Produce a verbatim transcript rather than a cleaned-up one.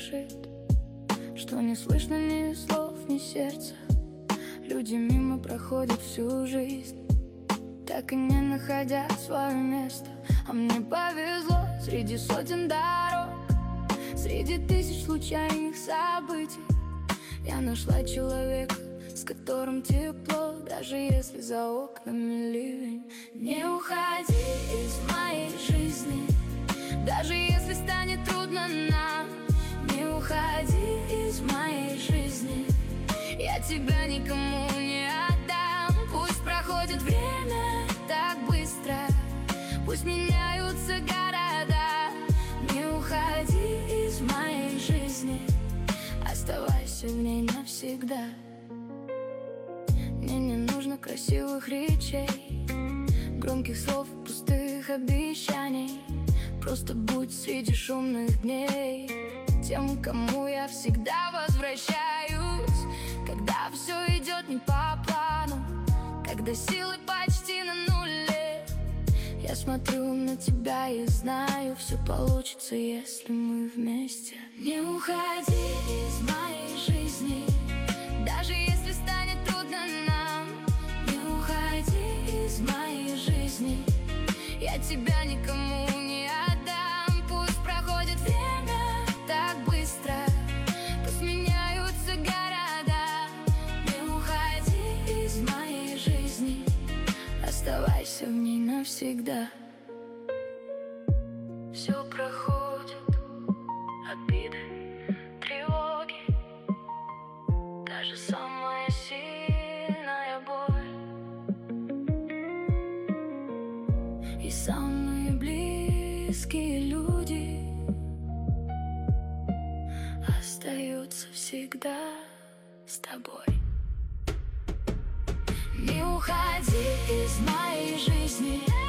дышит, что не слышно ни слов, ни сердца. Люди мимо проходят всю жизнь, так и не находя свое место. А мне повезло среди сотен дорог, среди тысяч случайных событий. Я нашла человека, с которым тепло, даже если за окнами ливень. Не уходи из моей жизни, даже если станет трудно нам. Не уходи из моей жизни, я тебя никому не отдам. Пусть проходит время так быстро, пусть меняются города. Не уходи из моей жизни, оставайся в ней навсегда. Мне не нужно красивых речей, громких слов, пустых обещаний. Просто будь среди шумных дней тем, кому я всегда возвращаюсь. Когда все идет не по плану, когда силы почти на нуле, я смотрю на тебя и знаю, все получится, если мы вместе. Не уходи из моей жизни, даже если станет трудно нам. Не уходи из моей жизни, я тебя никому не отдам. Пусть проходит время так быстро, пусть меняются города. Не уходи из моей жизни, оставайся в ней навсегда. Все проходит, обиды, тревоги, даже самая сильная боль. И самые близкие люди остаются всегда с тобой. Не уходи из моей жизни,